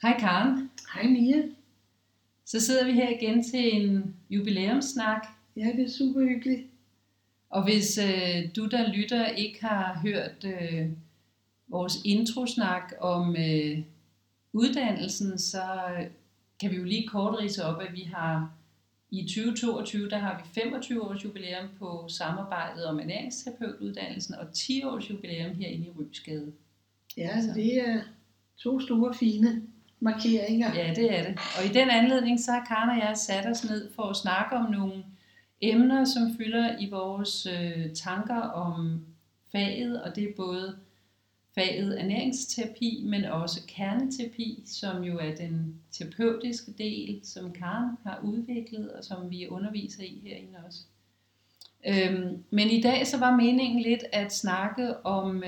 Hej Karen. Hej Mia. Så sidder vi her igen til en jubilæumssnak. Ja, det er super hyggeligt. Og hvis du der lytter ikke har hørt vores introsnak om uddannelsen, så kan vi jo lige kort ridse op, at vi har i 2022, der har vi 25 års jubilæum på samarbejdet om ernæringsterapeutuddannelsen og 10 års jubilæum herinde i Rysgade. Ja, så det er to store fine markeringer. Ja, det er det. Og i den anledning, så har Karen og jeg sat os ned for at snakke om nogle emner, som fylder i vores tanker om faget, og det er både faget ernæringsterapi, men også kerneterapi, som jo er den terapeutiske del, som Karen har udviklet, og som vi underviser i herinde også. Men i dag så var meningen lidt at snakke om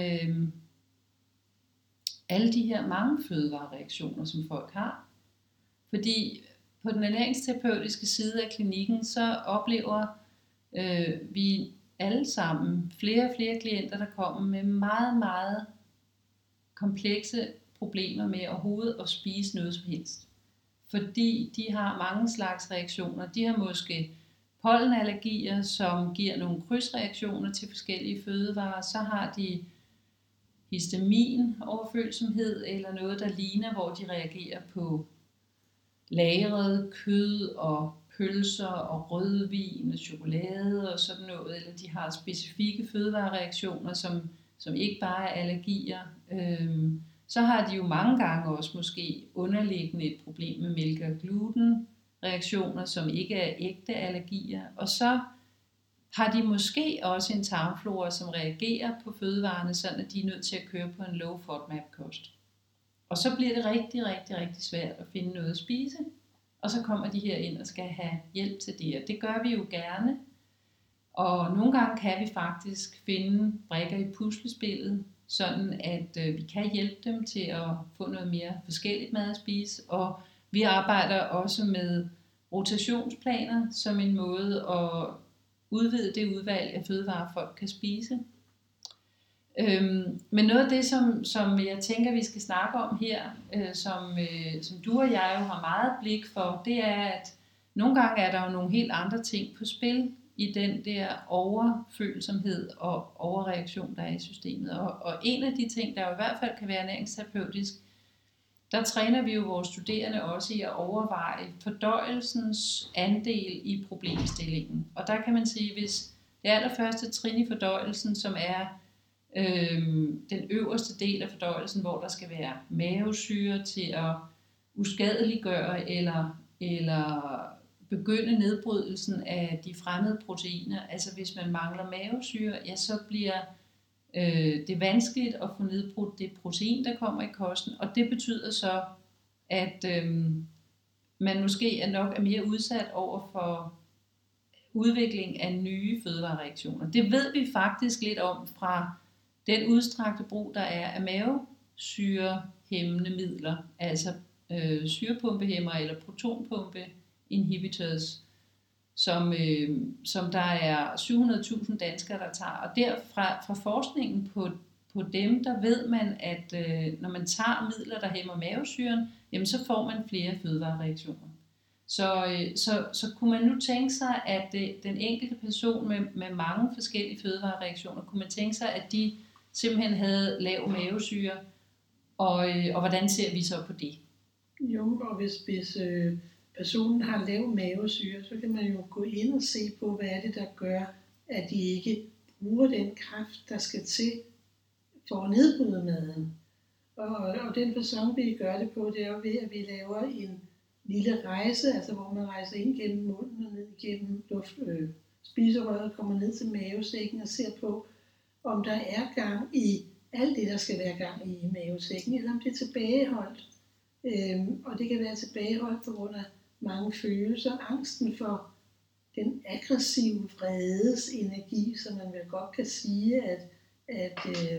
alle de her mange fødevarereaktioner, som folk har. Fordi på den ernæringsterapeutiske side af klinikken, så oplever vi alle sammen flere og flere klienter, der kommer med meget, meget komplekse problemer med overhovedet at spise noget som helst. Fordi de har mange slags reaktioner. De har måske pollenallergier, som giver nogle krydsreaktioner til forskellige fødevarer. Så har de histaminoverfølsomhed eller noget, der ligner, hvor de reagerer på lagret kød og pølser og rødvin og chokolade og sådan noget. Eller de har specifikke fødevarereaktioner, som ikke bare er allergier. Så har de jo mange gange også måske underliggende et problem med mælk- og glutenreaktioner, som ikke er ægte allergier. Og så har de måske også en tarmflora, som reagerer på fødevarene, sådan at de er nødt til at køre på en low FODMAP kost. Og så bliver det rigtig, rigtig, rigtig svært at finde noget at spise. Og så kommer de her ind og skal have hjælp til det. Og det gør vi jo gerne. Og nogle gange kan vi faktisk finde brikker i puslespillet, sådan at vi kan hjælpe dem til at få noget mere forskelligt mad at spise. Og vi arbejder også med rotationsplaner som en måde at udvide det udvalg af fødevarer, folk kan spise. Men noget af det, som jeg tænker, vi skal snakke om her, som du og jeg jo har meget blik for, det er, at nogle gange er der jo nogle helt andre ting på spil i den der overfølsomhed og overreaktion, der er i systemet. Og en af de ting, der jo i hvert fald kan være ernæringsterapeutisk, der træner vi jo vores studerende også i at overveje fordøjelsens andel i problemstillingen. Og der kan man sige, hvis det allerførste trin i fordøjelsen, som er den øverste del af fordøjelsen, hvor der skal være mavesyre til at uskadeliggøre eller begynde nedbrydelsen af de fremmede proteiner. Altså hvis man mangler mavesyre, ja, så bliver det er vanskeligt at få nedbrudt det protein, der kommer i kosten, og det betyder så, at man måske er mere udsat over for udvikling af nye fødevarereaktioner. Det ved vi faktisk lidt om fra den udstrakte brug, der er af mavesyrehæmmende midler, altså syrepumpehæmmer eller protonpumpeinhibitors, som der er 700.000 danskere, der tager. Og derfra forskningen på dem, der ved man, at når man tager midler, der hæmmer mavesyren, jamen så får man flere fødevarereaktioner. Så kunne man nu tænke sig, at den enkelte person med mange forskellige fødevarereaktioner, kunne man tænke sig, at de simpelthen havde lav mavesyre, og hvordan ser vi så på det? Jo, og hvis personen har lav mavesyre, så kan man jo gå ind og se på, hvad er det, der gør, at de ikke bruger den kraft, der skal til for at nedbryde maden. Og den facon, vi gør det på, det er ved, at vi laver en lille rejse, altså hvor man rejser ind gennem munden og ned gennem spiserøret og kommer ned til mavesækken og ser på, om der er gang i alt det, der skal være gang i mavesækken, eller om det er tilbageholdt. Og det kan være tilbageholdt på grund af mange følelser. Angsten for den aggressive vredes energi, som man vel godt kan sige, at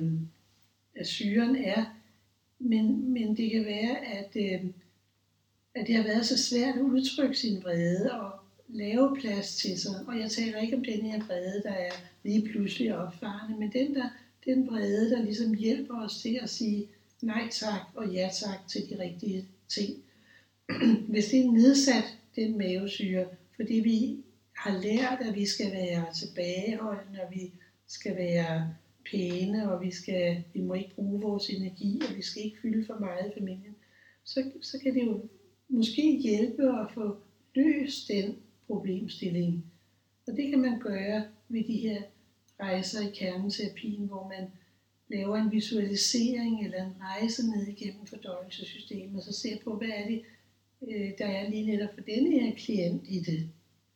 syren er. Men det kan være, at det har været så svært at udtrykke sin vrede og lave plads til sig. Og jeg taler ikke om den her vrede, der er lige pludselig opfarende, men den vrede, der ligesom hjælper os til at sige nej tak og ja tak til de rigtige ting. Hvis det er nedsat, den mavesyre, fordi vi har lært, at vi skal være tilbageholdende, og vi skal være pæne, og vi må ikke bruge vores energi, og vi skal ikke fylde for meget i familien, så kan det jo måske hjælpe at få løst den problemstilling. Og det kan man gøre ved de her rejser i kerneterapien, hvor man laver en visualisering eller en rejse ned igennem fordøjelsessystemet, og så ser på, hvad er det, der er lige netop for denne her klient i det.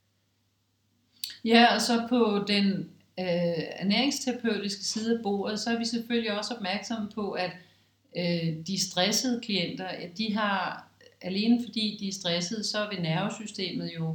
Ja, og så på den ernæringsterapeutiske side af bordet, så er vi selvfølgelig også opmærksomme på, at de stressede klienter, de har, alene fordi de er stressede, så vil nervesystemet jo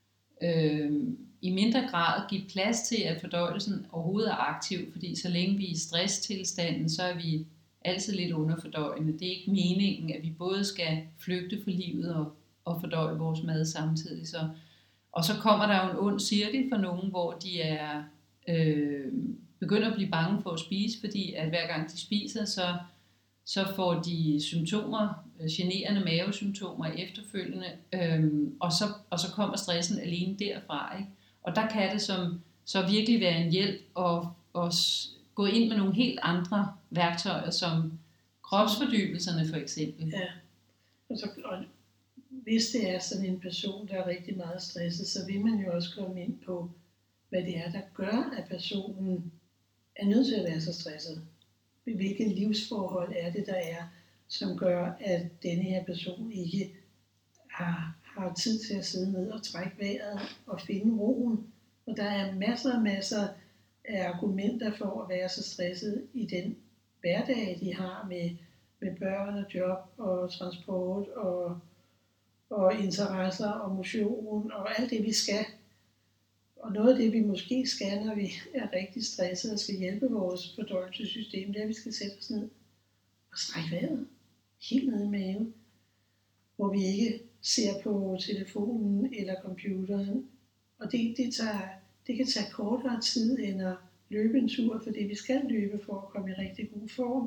i mindre grad give plads til, at fordøjelsen overhovedet er aktiv, fordi så længe vi er i stresstilstanden, så er vi altid lidt underfordøjende. Det er ikke meningen, at vi både skal flygte for livet og fordøje vores mad samtidig. Og så kommer der jo en ond cirkel for nogen, hvor de er begynder at blive bange for at spise, fordi at hver gang de spiser, så får de symptomer, generende mavesymptomer efterfølgende, og så kommer stressen alene derfra. Ikke? Og der kan det så virkelig være en hjælp at gå ind med nogle helt andre værktøjer, som kropsfordybelserne for eksempel. Ja, og hvis det er sådan en person, der er rigtig meget stresset, så vil man jo også komme ind på, hvad det er, der gør, at personen er nødt til at være så stresset. Hvilke livsforhold er det, der er, som gør, at denne her person ikke har tid til at sidde ned og trække vejret og finde roen. Og der er masser af argumenter for at være så stresset i den hverdag, de har med børn og job og transport og interesser og motion og alt det, vi skal. Og noget af det, vi måske skal, når vi er rigtig stresset og skal hjælpe vores fordøjelsessystem, det er, at vi skal sætte os ned og strække vejret helt ned i maven, hvor vi ikke ser på telefonen eller computeren. Og det kan tage kortere tid end at løbe en tur, fordi vi skal løbe for at komme i rigtig god form.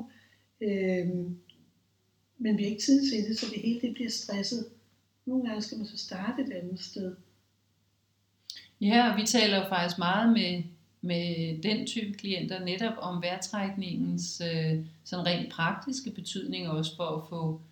Men vi har ikke tid til det, så det hele det bliver stresset. Nogle gange skal man så starte et andet sted. Ja, og vi taler jo faktisk meget med den type klienter netop om vejrtrækningens sådan rent praktiske betydning også for at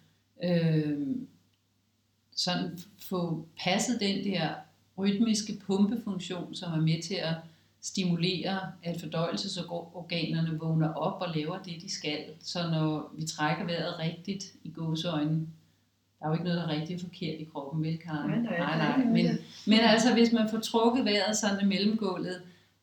få passet den der rytmiske pumpefunktion, som er med til at stimulere, at fordøjelsesorganerne vågner op og laver det, de skal. Så når vi trækker vejret rigtigt i gåseøjne, der er jo ikke noget, der er rigtig forkert i kroppen, vel, Karen? Nej. Men altså, hvis man får trukket vejret sådan i mellemgulvet,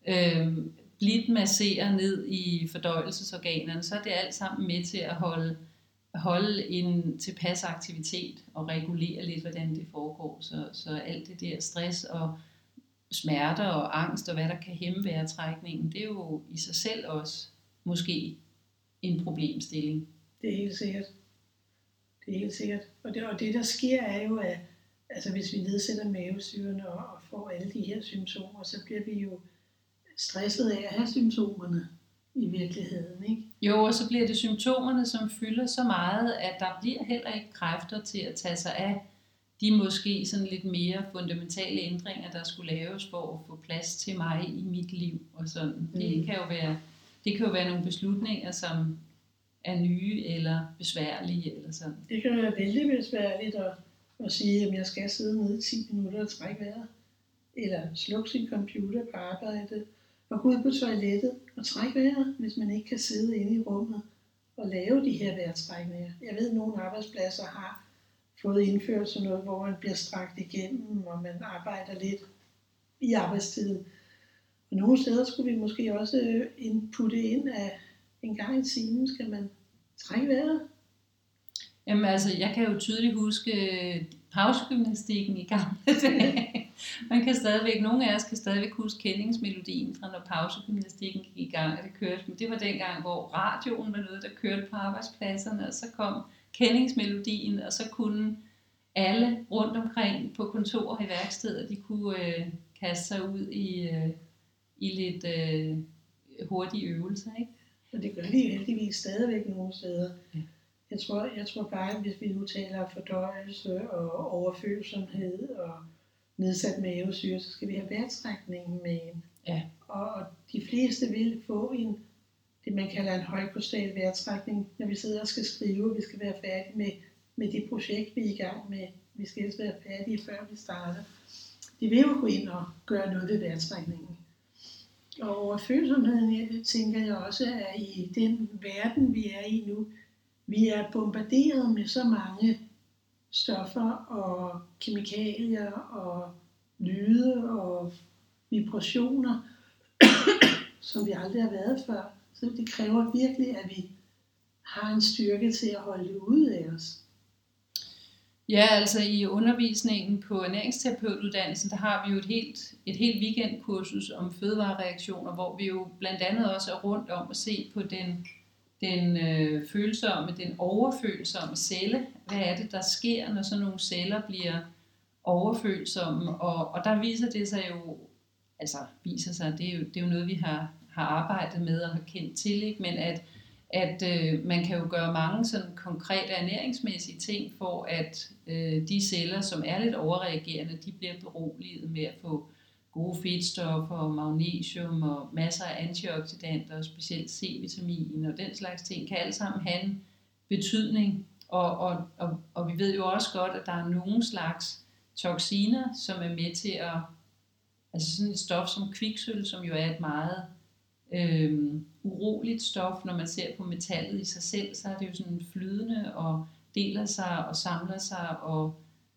blidt masserer ned i fordøjelsesorganerne, så er det alt sammen med til at holde en tilpas aktivitet og regulere lidt, hvordan det foregår. Så alt det der stress og smerter og angst og hvad der kan hæmme vejrtrækningen, det er jo i sig selv også måske en problemstilling. Det er helt sikkert. Det er helt sikkert. Og det der sker er jo, at altså, hvis vi nedsætter mavesyrene og får alle de her symptomer, så bliver vi jo stresset af at have symptomerne i virkeligheden, ikke? Jo, og så bliver det symptomerne, som fylder så meget, at der bliver heller ikke kræfter til at tage sig af de måske sådan lidt mere fundamentale ændringer, der skulle laves for at få plads til mig i mit liv og sådan. Det kan jo være nogle beslutninger, som er nye eller besværlige eller sådan. Det kan være vældig besværligt at sige, at jeg skal sidde nede i 10 minutter og trække vejret, eller slukke sin computer på arbejdet, og gå ud på toilettet og trække vejret, hvis man ikke kan sidde inde i rummet og lave de her vejrtrækninger. Jeg ved, at nogle arbejdspladser har fået indført sådan noget, hvor man bliver strakt igennem, og man arbejder lidt i arbejdstiden. Og nogle steder skulle vi måske også putte ind, at en gang i timen skal man trække vejret. Jamen altså, jeg kan jo tydeligt huske pausegymnastikken i gamle dage. Nogle af os kan stadigvæk huske kendingsmelodien fra når pausegymnastikken gik i gang, og det kørte. Men det var dengang, hvor radioen var noget, der kørte på arbejdspladserne, og så kom kendingsmelodien, og så kunne alle rundt omkring på kontorer i værksteder, de kunne kaste sig ud i lidt hurtige øvelser, ikke? Og det gør de heldigvis stadigvæk nogle steder. Jeg tror bare, at hvis vi nu taler fordøjelse og overfølsomhed og nedsat mavesyre, så skal vi have vejrtrækningen med ind. Ja. Og de fleste vil få det man kalder en højkostal vejrtrækning, når vi sidder og skal skrive, vi skal være færdige med det projekt, vi er i gang med. Vi skal helst være færdige, før vi starter. De vil jo gå ind og gøre noget ved vejrtrækningen. Og overfølsomheden, jeg tænker jeg også, er i den verden, vi er i nu. Vi er bombarderet med så mange stoffer og kemikalier og lyde og vibrationer, som vi aldrig har været før. Så det kræver virkelig, at vi har en styrke til at holde det ude af os. Ja, altså i undervisningen på ernæringsterapeutuddannelsen, der har vi jo et helt weekendkursus om fødevarereaktioner, hvor vi jo blandt andet også er rundt om at se på den følsomme, den overfølsomme celle. Hvad er det, der sker, når sådan nogle celler bliver overfølsomme? Og der viser det sig jo, det er jo noget, vi har arbejdet med og har kendt til, ikke? Men at man kan jo gøre mange sådan konkrete ernæringsmæssige ting for, at de celler, som er lidt overreagerende, de bliver beroliget med at få gode fedtstoffer, magnesium og masser af antioxidanter, og specielt C-vitamin og den slags ting, kan alle sammen have en betydning. Og vi ved jo også godt, at der er nogle slags toksiner, som er med til at, altså sådan et stof som kviksølv, som jo er et meget uroligt stof, når man ser på metallet i sig selv, så er det jo sådan flydende og deler sig og samler sig, og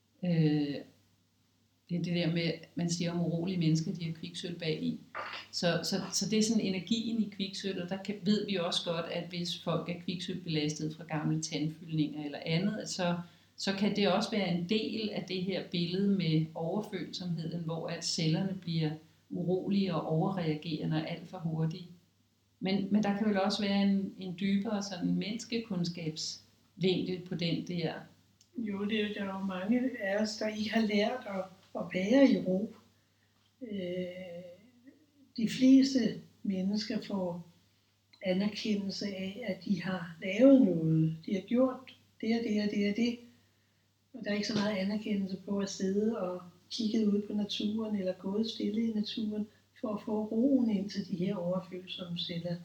det er det der med, man siger om urolige mennesker, de har kviksølv bag i. Så det er sådan energien i kviksølv, og der ved vi også godt, at hvis folk er kviksølvbelastet fra gamle tandfyldninger eller andet, så kan det også være en del af det her billede med overfølsomheden, hvor at cellerne bliver urolige og overreagerende alt for hurtigt. Men der kan vel også være en dybere sådan menneskekundskabsvinkel på den der. Jo, der er jo mange af os, der ikke har lært at være i ro. De fleste mennesker får anerkendelse af, at de har lavet noget. De har gjort det og det og det og det. Og der er ikke så meget anerkendelse på at sidde og kigge ud på naturen eller gået stille i naturen for at få roen ind til de her overfølsomme celler.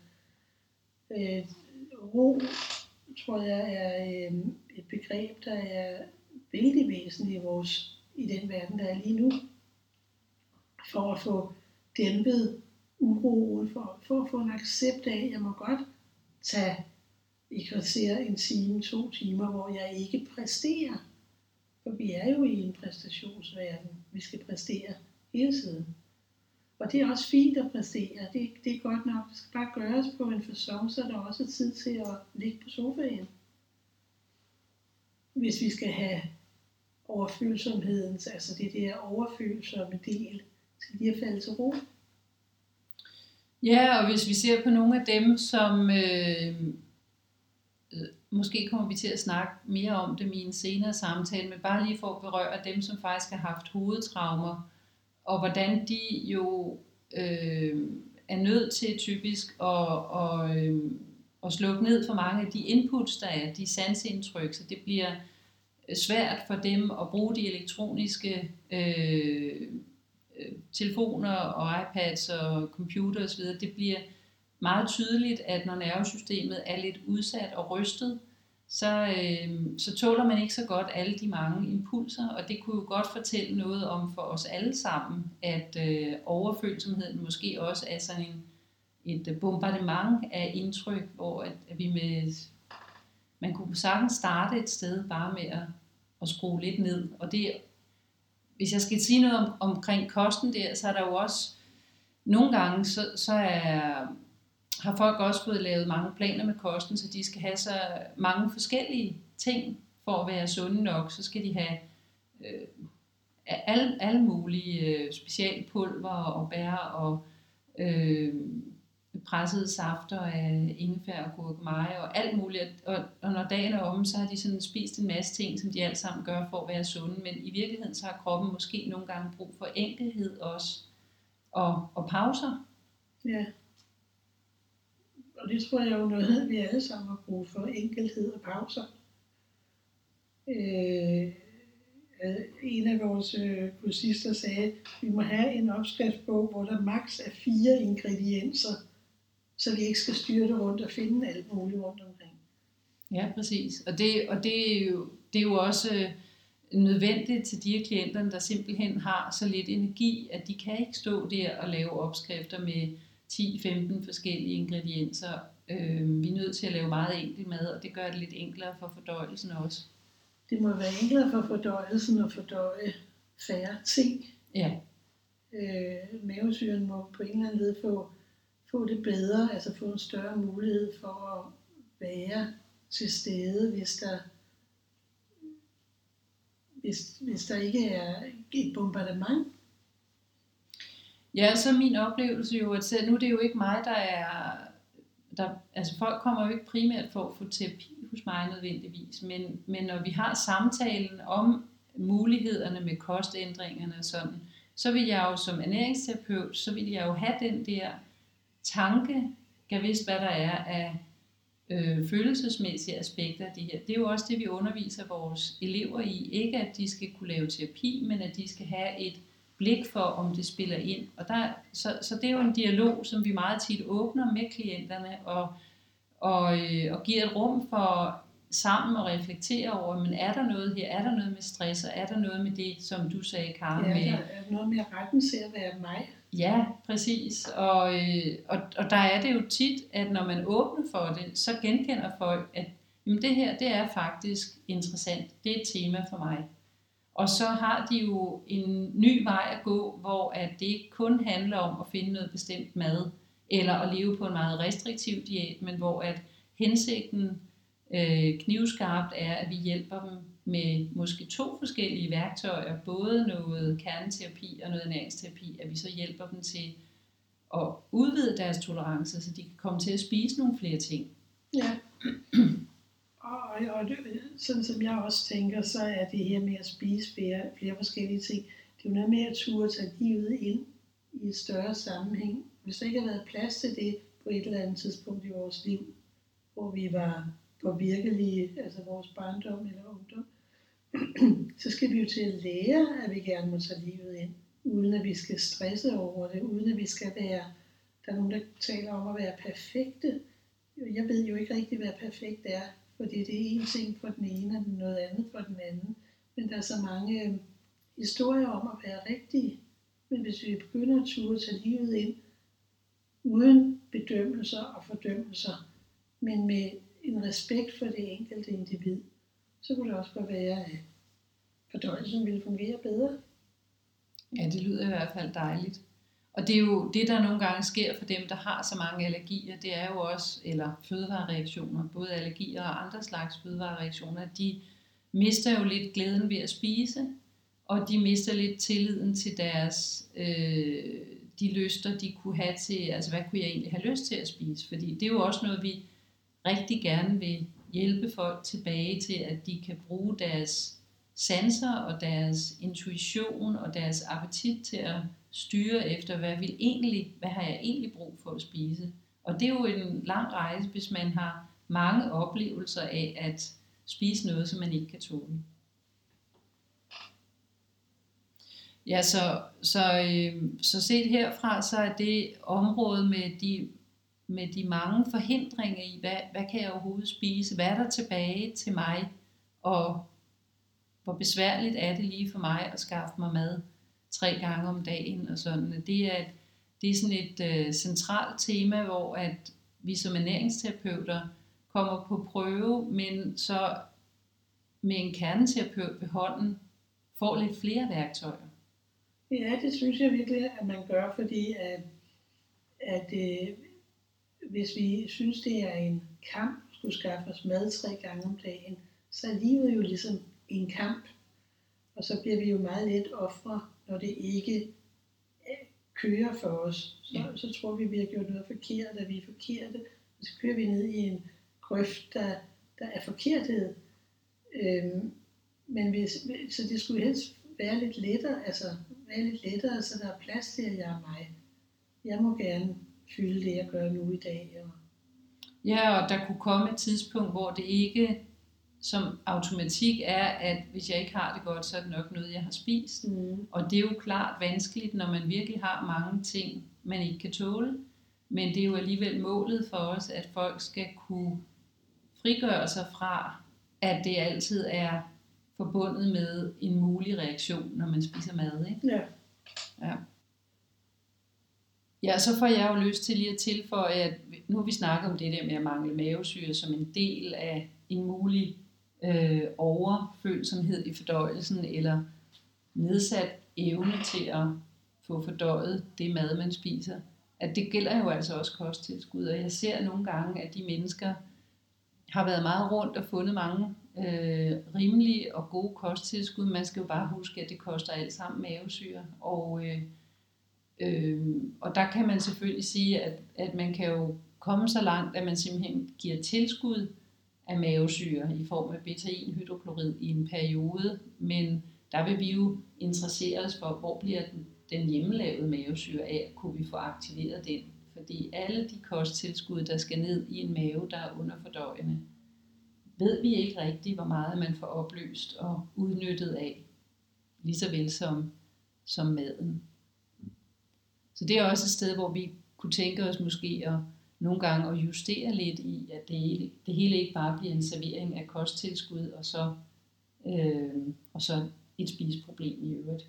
Ro, tror jeg, er et begreb, der er vældig væsentligt i den verden, der er lige nu. For at få dæmpet uroen, for at få en accept af, at jeg må godt tage i kvarter, en time, 2 timer, hvor jeg ikke præsterer. For vi er jo i en præstationsverden. Vi skal præstere hele tiden. Og det er også fint at præstere. Det er godt nok. Det skal bare gøres på en facon, så der også er tid til at ligge på sofaen. Hvis vi skal have overfølsomheden, altså det der overfølsomme del, skal lige at falde til ro. Ja, og hvis vi ser på nogle af dem, som måske kommer vi til at snakke mere om dem i en senere samtale, men bare lige for at berøre dem, som faktisk har haft hovedtraumer, og hvordan de jo er nødt til typisk at slukke ned for mange af de inputs, der er, de sanseindtryk, så det bliver svært for dem at bruge de elektroniske telefoner og iPads og computer osv. Det bliver meget tydeligt, at når nervesystemet er lidt udsat og rystet, så tåler man ikke så godt alle de mange impulser, og det kunne jo godt fortælle noget om for os alle sammen, at overfølsomheden måske også er sådan et bombardement af indtryk, hvor at vi man kunne sagtens starte et sted bare med at skrue lidt ned, og det, hvis jeg skal sige noget omkring kosten der, så er der jo også nogle gange, har folk også fået lavet mange planer med kosten, så de skal have så mange forskellige ting for at være sunde nok. Så skal de have alle mulige specialpulver og bær og pressede safter af ingefær og gurkemeje og alt muligt. Og når dagen er omme, så har de sådan spist en masse ting, som de alle sammen gør for at være sunde. Men i virkeligheden så har kroppen måske nogle gange brug for enkelhed også og pauser. Ja. Og det tror jeg jo noget, vi alle sammen har brug for, enkelhed og pauser. Øh, En af vores kursister sagde, at vi må have en opskriftsbog, hvor der maks er 4 ingredienser, så vi ikke skal styrte rundt og finde alt muligt rundt omkring. Ja, præcis. Og det er jo også nødvendigt til de klienter, der simpelthen har så lidt energi, at de kan ikke stå der og lave opskrifter med 10-15 forskellige ingredienser. Vi er nødt til at lave meget enkelt mad, og det gør det lidt enklere for fordøjelsen også. Det må være enklere for fordøjelsen at fordøje færre ting. Ja. Mavesyren må på en eller anden led få det bedre, altså få en større mulighed for at være til stede, hvis der ikke er et bombardement. Ja, så er min oplevelse jo, at nu er det jo ikke mig, altså folk kommer jo ikke primært for at få terapi hos mig nødvendigvis, men når vi har samtalen om mulighederne med kostændringerne og sådan, så vil jeg jo som ernæringsterapeut, så vil jeg jo have den der tanke, jeg vidste hvad der er af følelsesmæssige aspekter af det her. Det er jo også det, vi underviser vores elever i. Ikke at de skal kunne lave terapi, men at de skal have et blik for, om det spiller ind. Og så det er jo en dialog, som vi meget tit åbner med klienterne, og giver et rum for sammen at reflektere over, men er der noget her? Er der noget med stress, og er der noget med det, som du sagde, Karen? Ja, der er noget med retten til at være mig. Ja, præcis. Og der er det jo tit, at når man åbner for det, så genkender folk, at jamen det her, det er faktisk interessant. Det er et tema for mig. Og så har de jo en ny vej at gå, hvor at det ikke kun handler om at finde noget bestemt mad, eller at leve på en meget restriktiv diæt, men hvor at hensigten knivskarpt er, at vi hjælper dem med måske 2 forskellige værktøjer, både noget kerneterapi og noget ernæringsterapi, at vi så hjælper dem til at udvide deres tolerance, så de kan komme til at spise nogle flere ting. Ja, og det, sådan som jeg også tænker, så er det her med at spise flere forskellige ting, det er jo noget med at turde tage livet ind i et større sammenhæng. Hvis der ikke har været plads til det på et eller andet tidspunkt i vores liv, hvor vi var påvirkelige, altså vores barndom eller ungdom, så skal vi jo til at lære, at vi gerne må tage livet ind, uden at vi skal stresse over det, uden at vi skal være, der er nogen, der taler om at være perfekte. Jeg ved jo ikke rigtig, hvad perfekt er, fordi det er en ting for den ene, og noget andet for den anden. Men der er så mange historier om at være rigtige. Men hvis vi begynder at turde tage livet ind, uden bedømmelser og fordømmelser, men med en respekt for det enkelte individ, så kunne det også godt være, at fordøjelsen ville fungere bedre. Ja, det lyder i hvert fald dejligt. Og det er jo det, der nogle gange sker for dem, der har så mange allergier, det er jo også, eller fødevarereaktioner, både allergier og andre slags fødevarereaktioner, de mister jo lidt glæden ved at spise, og de mister lidt tilliden til deres, de lyster, de kunne have til, altså hvad kunne jeg egentlig have lyst til at spise? Fordi det er jo også noget, vi rigtig gerne vil hjælpe folk tilbage til, at de kan bruge deres sanser og deres intuition og deres appetit til at styre efter, hvad har jeg egentlig brug for at spise. Og det er jo en lang rejse, hvis man har mange oplevelser af at spise noget, som man ikke kan tåle. Ja, så set herfra, så er det område med de mange forhindringer i, hvad kan jeg overhovedet spise, hvad er der tilbage til mig, og hvor besværligt er det lige for mig at skaffe mig mad 3 gange om dagen og sådan. Det er sådan et centralt tema, hvor at vi som ernæringsterapeuter kommer på prøve, men så med en kerneterapeut ved hånden får lidt flere værktøjer. Ja, det synes jeg virkelig, at man gør, fordi at hvis vi synes, det er en kamp at skulle skaffe os mad 3 gange om dagen, så er livet jo ligesom en kamp. Og så bliver vi jo meget let ofre, når det ikke kører for os. Så tror vi har gjort noget forkert, at vi er forkerte. Og så kører vi ned i en grøft, der er forkerthed. Så det skulle helst være lidt lettere, så der er plads til, at jeg er mig. Jeg må gerne fylde det, jeg gør nu i dag. Ja, og der kunne komme et tidspunkt, hvor det ikke som automatik er, at hvis jeg ikke har det godt, så er det nok noget, jeg har spist. Og det er jo klart vanskeligt, når man virkelig har mange ting, man ikke kan tåle. Men det er jo alligevel målet for os, at folk skal kunne frigøre sig fra, at det altid er forbundet med en mulig reaktion, når man spiser mad. Ikke? Ja. Ja. Ja, så får jeg jo lyst til lige at tilføje, at nu har vi snakket om det der med at mangle mavesyre som en del af en mulig overfølsomhed i fordøjelsen, eller nedsat evne til at få fordøjet det mad, man spiser. At det gælder jo altså også kosttilskud, og jeg ser nogle gange, at de mennesker har været meget rundt og fundet mange rimelige og gode kosttilskud. Man skal jo bare huske, at det koster alt sammen mavesyre, og der kan man selvfølgelig sige, at man kan jo komme så langt, at man simpelthen giver tilskud af mavesyre i form af betainhydroklorid i en periode, men der vil vi jo interessere os for, hvor bliver den hjemmelavede mavesyre af, kunne vi få aktiveret den, fordi alle de kosttilskud, der skal ned i en mave, der er underfordøjende, ved vi ikke rigtigt, hvor meget man får opløst og udnyttet af, lige så vel som maden. Så det er også et sted, hvor vi kunne tænke os måske at nogle gange at justere lidt i, at det hele ikke bare bliver en servering af kosttilskud, og så et spiseproblem i øvrigt.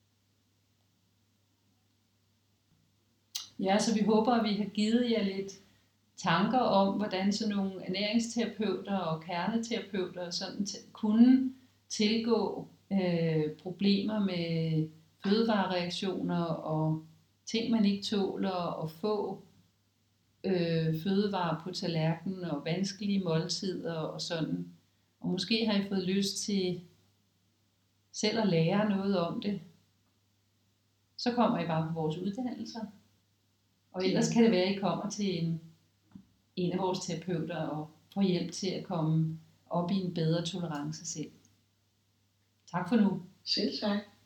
Ja, så vi håber, at vi har givet jer lidt tanker om, hvordan sådan nogle ernæringsterapeuter og kerneterapeuter sådan kunne tilgå problemer med fødevarereaktioner og ting, man ikke tåler, og få fødevarer på tallerkenen og vanskelige måltider og sådan. Og måske har I fået lyst til selv at lære noget om det. Så kommer I bare på vores uddannelser. Og ellers kan det være, at I kommer til en af vores terapeuter og får hjælp til at komme op i en bedre tolerance selv. Tak for nu. Selv tak.